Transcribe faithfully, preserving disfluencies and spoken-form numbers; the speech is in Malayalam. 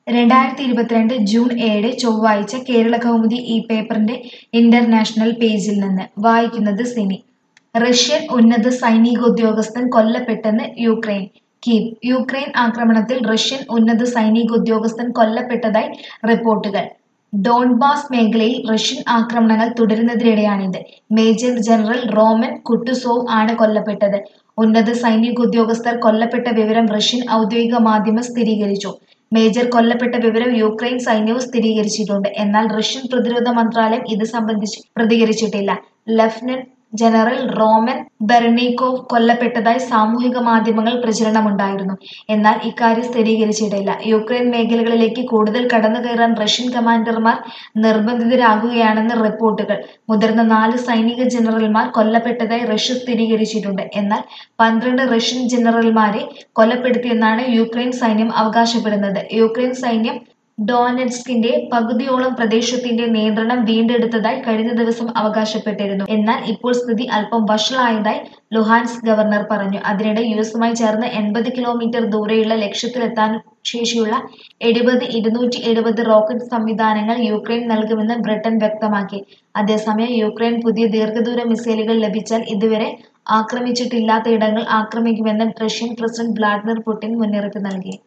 രണ്ടായിരത്തി ഇരുപത്തിരണ്ട് ജൂൺ ഏഴ് ചൊവ്വാഴ്ച കേരളകൗമുദി ഈ പേപ്പറിന്റെ ഇന്റർനാഷണൽ പേജിൽ നിന്ന് വായിക്കുന്നത് സിനി. റഷ്യൻ ഉന്നത സൈനികോദ്യോഗസ്ഥൻ കൊല്ലപ്പെട്ടെന്ന് യുക്രൈൻ. കീവ്. യുക്രൈൻ ആക്രമണത്തിൽ റഷ്യൻ ഉന്നത സൈനികോദ്യോഗസ്ഥൻ കൊല്ലപ്പെട്ടതായി റിപ്പോർട്ടുകൾ. ഡോൺബാസ് മേഖലയിൽ റഷ്യൻ ആക്രമണങ്ങൾ തുടരുന്നതിനിടെയാണിത്. മേജർ ജനറൽ റോമൻ കുട്ടുസോവ് ആണ് കൊല്ലപ്പെട്ടത്. ഉന്നത സൈനികോദ്യോഗസ്ഥർ കൊല്ലപ്പെട്ട വിവരം റഷ്യൻ ഔദ്യോഗിക മാധ്യമം സ്ഥിരീകരിച്ചു. മേജർ കൊല്ലപ്പെട്ട വിവരം യുക്രൈൻ സൈന്യവും സ്ഥിരീകരിച്ചിട്ടുണ്ട്. എന്നാൽ റഷ്യൻ പ്രതിരോധ മന്ത്രാലയം ഇത് സംബന്ധിച്ച് പ്രതികരിച്ചിട്ടില്ല. ലഫ്റ്റനന്റ് ജനറൽ റോമൻ ബെർനീക്കോവ് കൊല്ലപ്പെട്ടതായി സാമൂഹിക മാധ്യമങ്ങളിൽ പ്രചരണമുണ്ടായിരുന്നു. എന്നാൽ ഇക്കാര്യം സ്ഥിരീകരിച്ചിട്ടില്ല. യുക്രൈൻ മേഖലകളിലേക്ക് കൂടുതൽ കടന്നുകയറാൻ റഷ്യൻ കമാൻഡർമാർ നിർബന്ധിതരാകുകയാണെന്ന് റിപ്പോർട്ടുകൾ. മുതിർന്ന നാല് സൈനിക ജനറൽമാർ കൊല്ലപ്പെട്ടതായി റഷ്യ സ്ഥിരീകരിച്ചിട്ടുണ്ട്. എന്നാൽ പന്ത്രണ്ട് റഷ്യൻ ജനറൽമാരെ കൊലപ്പെടുത്തിയെന്നാണ് യുക്രൈൻ സൈന്യം അവകാശപ്പെടുന്നത്. യുക്രൈൻ സൈന്യം ഡോനെറ്റ്സ്കിന്റെ പകുതിയോളം പ്രദേശത്തിന്റെ നിയന്ത്രണം വീണ്ടെടുത്തതായി കഴിഞ്ഞ ദിവസം അവകാശപ്പെട്ടിരുന്നു. എന്നാൽ ഇപ്പോൾ സ്ഥിതി അല്പം വഷളായതായി ലുഹാൻസ്ക് ഗവർണർ പറഞ്ഞു. അതിനിടെ യുഎസുമായി ചേർന്ന് എൺപത് കിലോമീറ്റർ ദൂരെയുള്ള ലക്ഷ്യത്തിലെത്താൻ ശേഷിയുള്ള എഴുപത് ഇരുന്നൂറ്റി എഴുപത് റോക്കറ്റ് സംവിധാനങ്ങൾ യുക്രൈൻ നൽകുമെന്ന് ബ്രിട്ടൻ വ്യക്തമാക്കി. അതേസമയം യുക്രൈൻ പുതിയ ദീർഘദൂര മിസൈലുകൾ ലഭിച്ചാൽ ഇതുവരെ ആക്രമിച്ചിട്ടില്ലാത്ത ഇടങ്ങൾ ആക്രമിക്കുമെന്ന് റഷ്യൻ പ്രസിഡന്റ് വ്ളാഡിമിർ പുടിൻ മുന്നറിയിപ്പ് നൽകി.